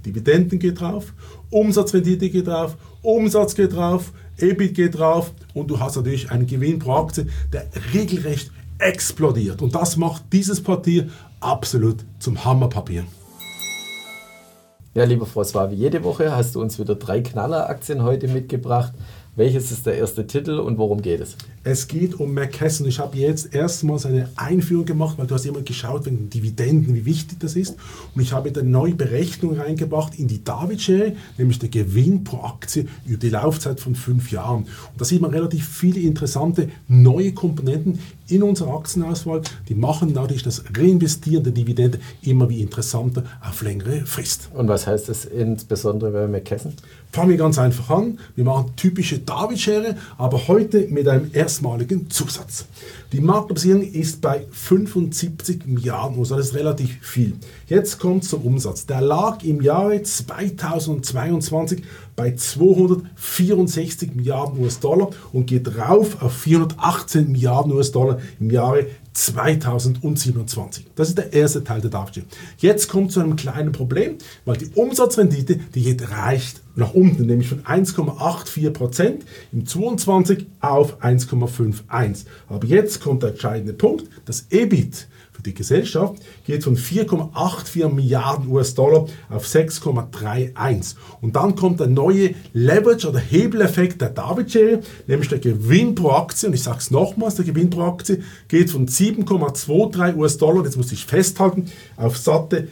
Dividenden geht drauf, Umsatzrendite geht drauf, Umsatz geht drauf, EBIT geht drauf und du hast natürlich einen Gewinn pro Aktie, der regelrecht explodiert. Und das macht dieses Papier absolut zum Hammerpapier. Ja, lieber François, wie jede Woche hast du uns wieder 3 Knalleraktien heute mitgebracht. Welches ist der erste Titel und worum geht es? Es geht um McKesson. Ich habe jetzt erstmals eine Einführung gemacht, weil du hast immer geschaut wegen den Dividenden, wie wichtig das ist. Und ich habe eine neue Berechnung reingebracht in die David-Serie, nämlich der Gewinn pro Aktie über die Laufzeit von 5 Jahren. Und da sieht man relativ viele interessante neue Komponenten in unserer Aktienauswahl. Die machen natürlich das Reinvestieren der Dividende immer wie interessanter auf längere Frist. Und was heißt das insbesondere bei McKesson? Fangen wir ganz einfach an. Wir machen typische David-Schere, aber heute mit einem erstmaligen Zusatz. Die Marktkapitalisierung ist bei 75 Milliarden US, das ist relativ viel. Jetzt kommt zum Umsatz. Der lag im Jahre 2022 bei 264 Milliarden US-Dollar und geht rauf auf 418 Milliarden US-Dollar im Jahre 2027. Das ist der erste Teil der David-Schere. Jetzt kommt zu einem kleinen Problem, weil die Umsatzrendite, die geht reicht nach unten, nämlich von 1,84% im 22 auf 1,51. Aber jetzt kommt der entscheidende Punkt, das EBIT für die Gesellschaft geht von 4,84 Milliarden US-Dollar auf 6,31. Und dann kommt der neue Leverage oder Hebeleffekt der David-Serie, nämlich der Gewinn pro Aktie, und ich sage es nochmals, der Gewinn pro Aktie geht von 7,23 US-Dollar, jetzt muss ich festhalten, auf satte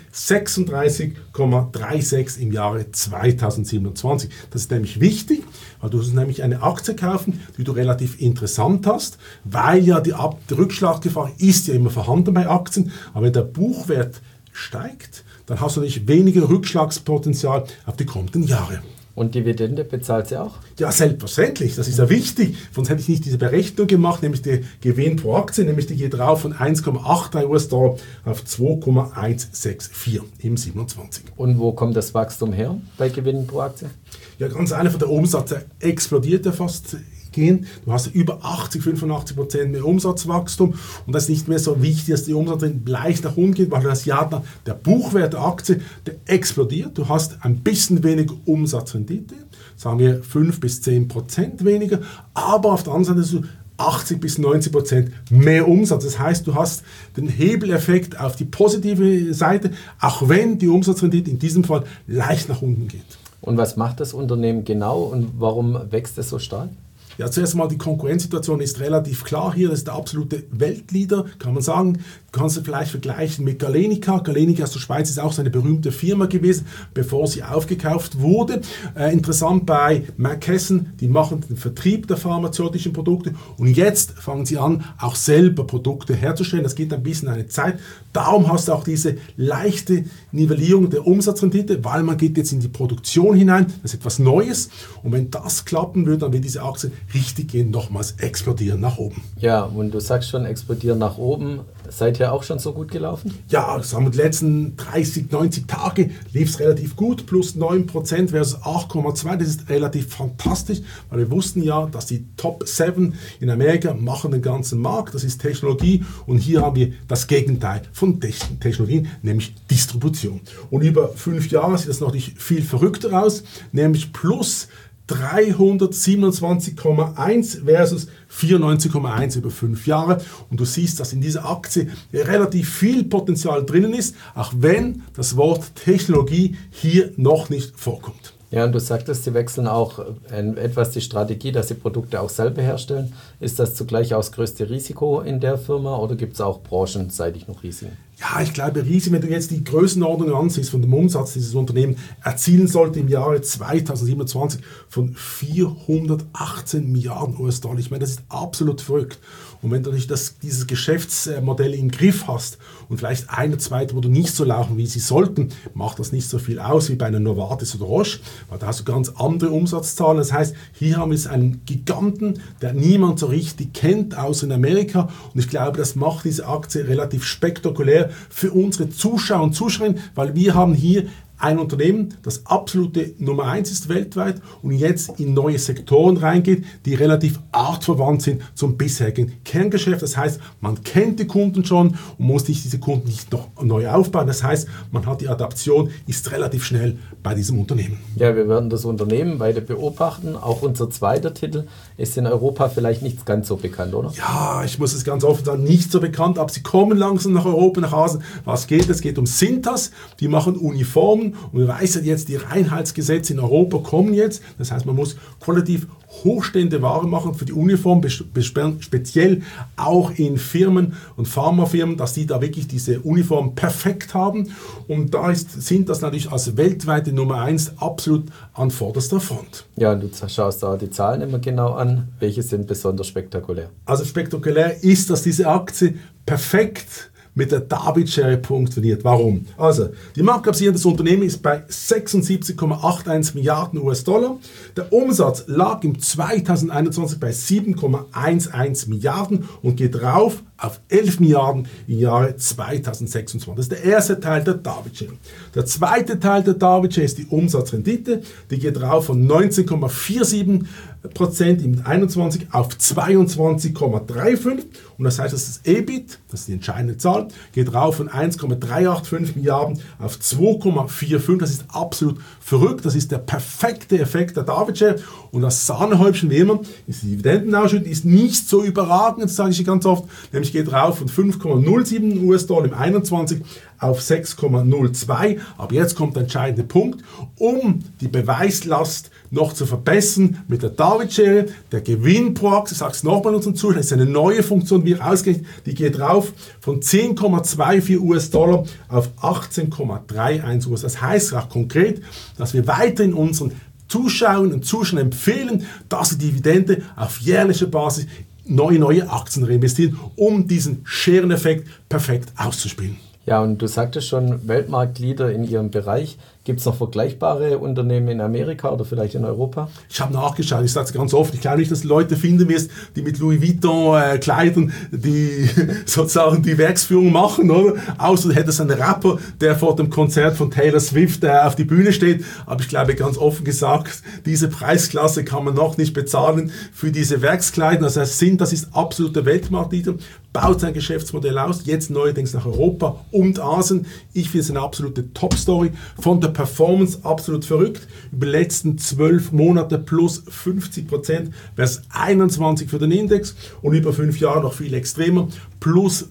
36,36 im Jahre 2027. Das ist nämlich wichtig, weil du musst nämlich eine Aktie kaufen, die du relativ interessant hast, weil ja die Rückschlagsgefahr ist ja immer vorhanden bei Aktien, aber wenn der Buchwert steigt, dann hast du nicht weniger Rückschlagspotenzial auf die kommenden Jahre. Und Dividende bezahlt sie auch? Ja, selbstverständlich, das ist ja wichtig. Sonst hätte ich nicht diese Berechnung gemacht, nämlich der Gewinn pro Aktie, nämlich die geht rauf von 1,83 US-Dollar auf 2,164 im 27. Und wo kommt das Wachstum her bei Gewinnen pro Aktie? Ja, ganz einfach, der Umsatz explodiert ja fast. Du hast über 85% mehr Umsatzwachstum und das ist nicht mehr so wichtig, dass die Umsatz leicht nach unten geht, weil das Jahr der Buchwert der Aktie, der explodiert. Du hast ein bisschen weniger Umsatzrendite, sagen wir 5-10% weniger, aber auf der anderen Seite 80-90% mehr Umsatz. Das heißt, du hast den Hebeleffekt auf die positive Seite, auch wenn die Umsatzrendite in diesem Fall leicht nach unten geht. Und was macht das Unternehmen genau und warum wächst es so stark? Ja, zuerst mal die Konkurrenzsituation ist relativ klar hier. Das ist der absolute Weltleader, kann man sagen. Du kannst es vielleicht vergleichen mit Galenica. Galenica aus der Schweiz ist auch so eine berühmte Firma gewesen, bevor sie aufgekauft wurde. Interessant bei McKesson, die machen den Vertrieb der pharmazeutischen Produkte und jetzt fangen sie an, auch selber Produkte herzustellen. Das geht ein bisschen eine Zeit. Darum hast du auch diese leichte Nivellierung der Umsatzrendite, weil man geht jetzt in die Produktion hinein. Das ist etwas Neues. Und wenn das klappen würde, dann wird diese Aktie richtig gehen, nochmals explodieren nach oben. Ja, und du sagst schon, explodieren nach oben. Seither auch schon so gut gelaufen? Ja, sagen wir, die letzten 30, 90 Tage lief es relativ gut, plus 9% versus 8,2%. Das ist relativ fantastisch, weil wir wussten ja, dass die Top 7 in Amerika machen den ganzen Markt. Das ist Technologie und hier haben wir das Gegenteil von Technologien, nämlich Distribution. Und über 5 Jahre sieht das noch nicht viel verrückter aus, nämlich plus 327,1 versus 94,1 über 5 Jahre. Und du siehst, dass in dieser Aktie relativ viel Potenzial drinnen ist, auch wenn das Wort Technologie hier noch nicht vorkommt. Ja, und du sagtest, sie wechseln auch etwas die Strategie, dass sie Produkte auch selber herstellen. Ist das zugleich auch das größte Risiko in der Firma oder gibt es auch branchenseitig noch Risiken? Ja, ich glaube, Risiken, wenn du jetzt die Größenordnung ansiehst von dem Umsatz dieses Unternehmen, erzielen sollte im Jahre 2027 von 418 Milliarden US-Dollar. Ich meine, das ist absolut verrückt. Und wenn du dieses Geschäftsmodell im Griff hast und vielleicht eine, zweite, wo du nicht so laufen, wie sie sollten, macht das nicht so viel aus wie bei einer Novartis oder Roche, weil da hast du ganz andere Umsatzzahlen. Das heißt, hier haben wir jetzt einen Giganten, der niemand so richtig kennt, außer in Amerika. Und ich glaube, das macht diese Aktie relativ spektakulär für unsere Zuschauer und Zuschauerinnen, weil wir haben hier ein Unternehmen, das absolute Nummer 1 ist weltweit und jetzt in neue Sektoren reingeht, die relativ artverwandt sind zum bisherigen Kerngeschäft. Das heißt, man kennt die Kunden schon und muss diese Kunden nicht noch neu aufbauen. Das heißt, man hat die Adaption, ist relativ schnell bei diesem Unternehmen. Ja, wir werden das Unternehmen weiter beobachten. Auch unser zweiter Titel ist in Europa vielleicht nicht ganz so bekannt, oder? Ja, ich muss es ganz offen sagen, nicht so bekannt, aber sie kommen langsam nach Europa, nach Asien. Was geht? Es geht um Cintas, die machen Uniformen und wir wissen jetzt, die Reinheitsgesetze in Europa kommen jetzt. Das heißt, man muss qualitativ hochstehende Ware machen für die Uniform, speziell auch in Firmen und Pharmafirmen, dass die da wirklich diese Uniform perfekt haben. Und da sind das natürlich als weltweite Nummer 1 absolut an vorderster Front. Ja, und du schaust da die Zahlen immer genau an. Welche sind besonders spektakulär? Also spektakulär ist, dass diese Aktie perfekt mit der David-Schere funktioniert. Warum? Also, die Marktkapitalisierung des Unternehmens ist bei 76,81 Milliarden US-Dollar. Der Umsatz lag im 2021 bei 7,11 Milliarden und geht rauf auf 11 Milliarden im Jahre 2026. Das ist der erste Teil der David-Schere. Der zweite Teil der David-Schere ist die Umsatzrendite. Die geht rauf von 19,47% im 21 auf 22,35 und das heißt, dass das EBIT, das ist die entscheidende Zahl, geht rauf von 1,385 Milliarden auf 2,45. Das ist absolut verrückt. Das ist der perfekte Effekt der David-Schere und das Sahnehäubchen wie immer ist die Dividendenausschüttung, die ist nicht so überragend, das sage ich ganz oft, nämlich geht rauf von 5,07 US-Dollar im 21 auf 6,02. Aber jetzt kommt der entscheidende Punkt, um die Beweislast noch zu verbessern mit der David-Schere. Der Gewinn pro Aktie, ich sage es nochmal unseren Zuschauern, ist eine neue Funktion, wie ausgerechnet, die geht rauf von 10,24 US-Dollar auf 18,31 US. Das heißt auch konkret, dass wir weiterhin unseren Zuschauern und Zuschauern empfehlen, dass sie Dividende auf jährlicher Basis neue Aktien reinvestieren, um diesen Schereneffekt perfekt auszuspielen. Ja, und du sagtest schon, Weltmarktleader in ihrem Bereich. Gibt es noch vergleichbare Unternehmen in Amerika oder vielleicht in Europa? Ich habe nachgeschaut, ich sage es ganz offen, ich glaube nicht, dass du Leute finden wirst, die mit Louis Vuitton Kleidern, die sozusagen die Werksführung machen, oder? Außer du hättest einen Rapper, der vor dem Konzert von Taylor Swift auf die Bühne steht. Aber ich glaube, ganz offen gesagt, diese Preisklasse kann man noch nicht bezahlen für diese Werkskleidung. Also das ist absoluter Weltmarktleader, baut sein Geschäftsmodell aus, jetzt neuerdings nach Europa und Asien. Ich finde es eine absolute Top-Story. Von der Performance absolut verrückt. Über die letzten 12 Monate plus 50%, versus 21 für den Index und über 5 Jahre noch viel extremer, plus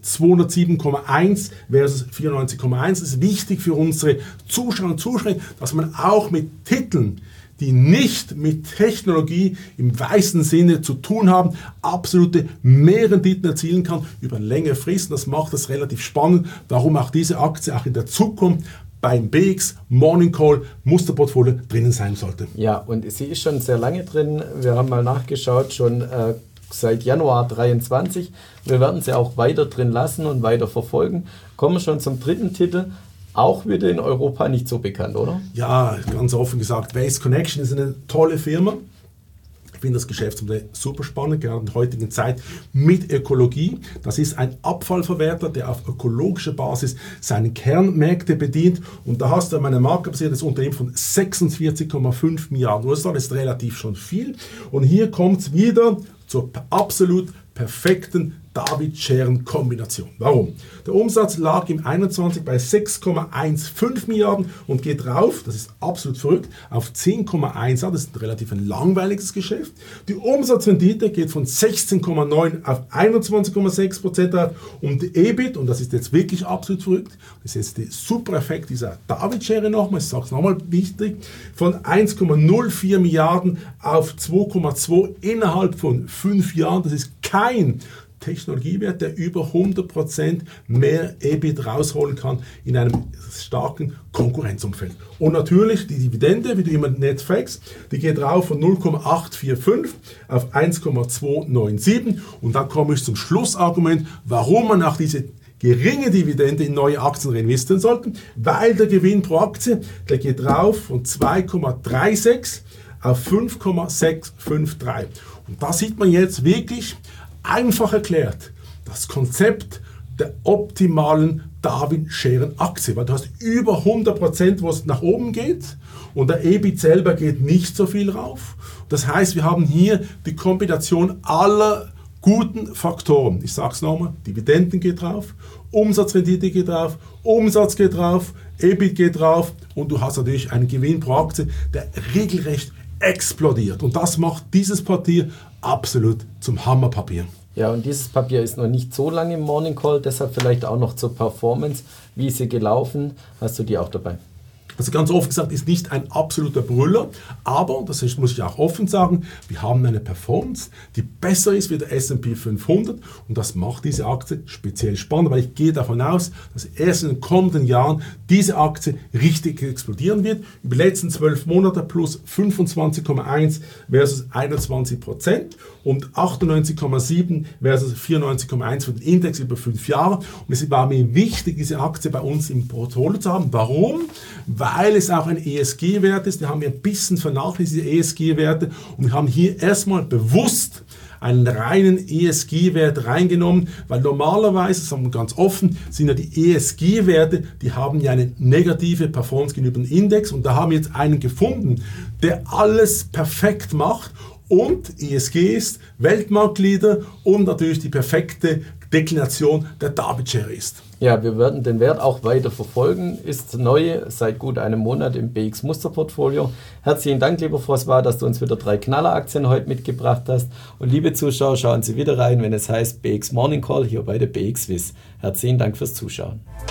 207,1 versus 94,1. Das ist wichtig für unsere Zuschauer und Zuschauer, dass man auch mit Titeln, die nicht mit Technologie im weitesten Sinne zu tun haben, absolute Mehrrenditen erzielen kann über längere Fristen. Das macht das relativ spannend, warum auch diese Aktie auch in der Zukunft beim BX Morning Call Musterportfolio drinnen sein sollte. Ja, und sie ist schon sehr lange drin. Wir haben mal nachgeschaut, schon seit Januar 23. Wir werden sie auch weiter drin lassen und weiter verfolgen. Kommen schon zum dritten Titel. Auch wieder in Europa nicht so bekannt, oder? Ja, ganz offen gesagt, Waste Connection ist eine tolle Firma. Ich finde das Geschäftsmodell super spannend, gerade in der heutigen Zeit mit Ökologie. Das ist ein Abfallverwerter, der auf ökologischer Basis seine Kernmärkte bedient. Und da hast du ein marktbasiertes Unternehmen von 46,5 Milliarden US-Dollar. Das ist relativ schon viel. Und hier kommt es wieder zur absolut perfekten David-Scheren-Kombination. Warum? Der Umsatz lag im 21 bei 6,15 Milliarden und geht rauf, das ist absolut verrückt, auf 10,1. Das ist ein relativ langweiliges Geschäft. Die Umsatzrendite geht von 16,9 auf 21,6% auf und die EBIT, und das ist jetzt wirklich absolut verrückt, das ist jetzt der Super-Effekt dieser David-Schere nochmal, ich sage es nochmal wichtig, von 1,04 Milliarden auf 2,2 innerhalb von 5 Jahren. Das ist kein Technologiewert, der über 100% mehr EBIT rausholen kann in einem starken Konkurrenzumfeld. Und natürlich die Dividende, wie du immer nett fragst, die geht rauf von 0,845 auf 1,297 und dann komme ich zum Schlussargument, warum man auch diese geringe Dividende in neue Aktien reinvestieren sollte, weil der Gewinn pro Aktie, der geht rauf von 2,36 auf 5,653. Und da sieht man jetzt wirklich einfach erklärt das Konzept der optimalen Darwin-Scheren-Aktie, weil du hast über 100%, wo es nach oben geht und der EBIT selber geht nicht so viel rauf. Das heißt, wir haben hier die Kombination aller guten Faktoren. Ich sage es nochmal, Dividenden geht drauf, Umsatzrendite geht drauf, Umsatz geht drauf, EBIT geht drauf und du hast natürlich einen Gewinn pro Aktie, der regelrecht explodiert. Und das macht dieses Papier absolut zum Hammerpapier. Ja, und dieses Papier ist noch nicht so lange im Morning Call, deshalb vielleicht auch noch zur Performance. Wie ist sie gelaufen? Hast du die auch dabei? Also ganz offen gesagt, ist nicht ein absoluter Brüller, aber, das muss ich auch offen sagen, wir haben eine Performance, die besser ist wie der S&P 500 und das macht diese Aktie speziell spannend, weil ich gehe davon aus, dass erst in den kommenden Jahren diese Aktie richtig explodieren wird. Über die letzten 12 Monate plus 25,1 versus 21% und 98,7 versus 94,1 für den Index über 5 Jahre. Und es war mir wichtig, diese Aktie bei uns im Portfolio zu haben. Warum? Weil es auch ein ESG-Wert ist. Wir haben ein bisschen vernachlässigt, diese ESG-Werte. Und wir haben hier erstmal bewusst einen reinen ESG-Wert reingenommen, weil normalerweise, sagen wir ganz offen, sind ja die ESG-Werte, die haben ja eine negative Performance gegenüber dem Index. Und da haben wir jetzt einen gefunden, der alles perfekt macht. Und ESG ist Weltmarktleader und natürlich die perfekte Deklination der Darwin-Schere ist. Ja, wir werden den Wert auch weiter verfolgen. Ist neu seit gut einem Monat im BX Musterportfolio. Herzlichen Dank, lieber François, dass du uns wieder 3 Knalleraktien heute mitgebracht hast. Und liebe Zuschauer, schauen Sie wieder rein, wenn es heißt BX Morning Call hier bei der BX Wiss. Herzlichen Dank fürs Zuschauen.